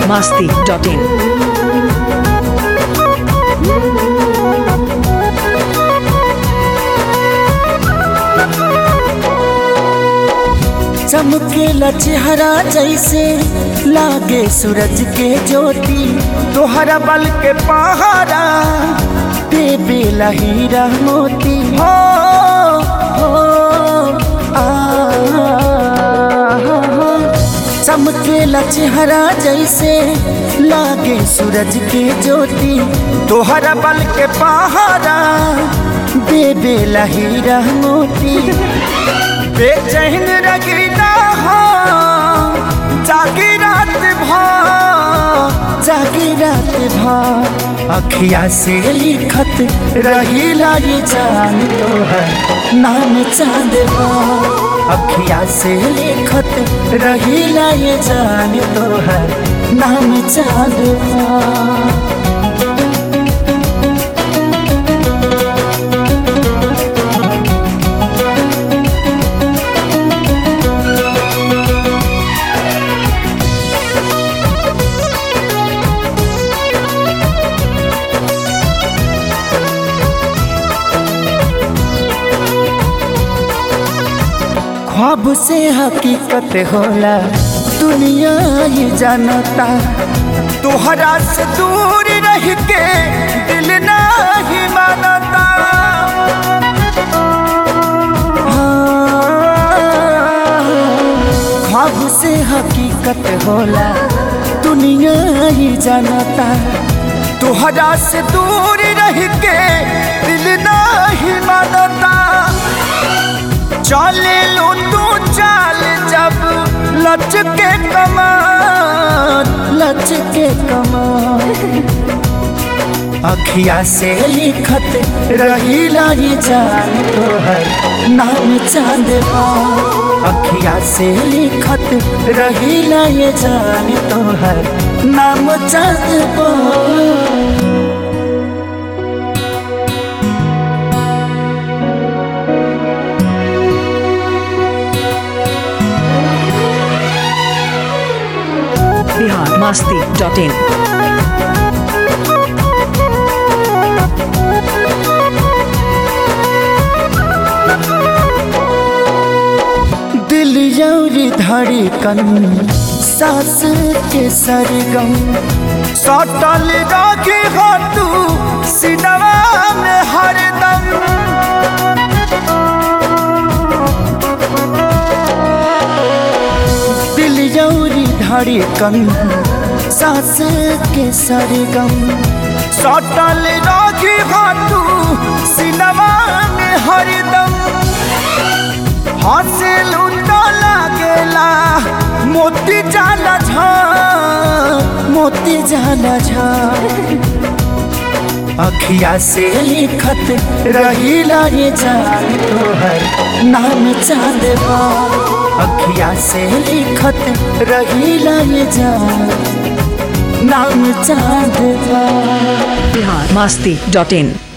biharmasti.in चमकेला चेहरा जैसे लागे सूरज के ज्योति, तोहरा बल के पहाड़ा देवेला हीरा मोती। हो चमकेला चेहरा जैसे लागे सूरज के ज्योति, तोहरा बल के पहाड़ा देवेला हीरा मोती। बेचैन रगीना हो जागी रात भर अखिया से लिखत रहीला ये जान तोहर नाम चांद अखिया से लिखत रहीला ये जान तोहर नाम चांद। ख्वाब से हकीकत होला दुनिया ही जानता, तोहरा से दूर रह के दिल नहीं मानता। ख्वाब से हकीकत होला दुनिया ही जानता, तोहरा से दूर रह के दिल नहीं मानता। चले लो तू चाल जब लचके कमान अखिया से लिखत रहीला ये जान तोहर नाम चांद अखिया से लिखत रहीला ये जान तोहर नाम चांद। biharmasti.in दिल यौरी धड़कन सांस के सरगम सटल राखी हो तू सिनवा में हरदम। दिल यौरी धड़कन सांस के सरगम सटल राखी हो तू सिनवा में हरदम। हंसलू तो लागेला मोती जाला झार अखिया से लिखत रहीला ये जान तोहर नाम चांद अखिया से लिखत रहीला ये जान नाम चांद। biharmasti.in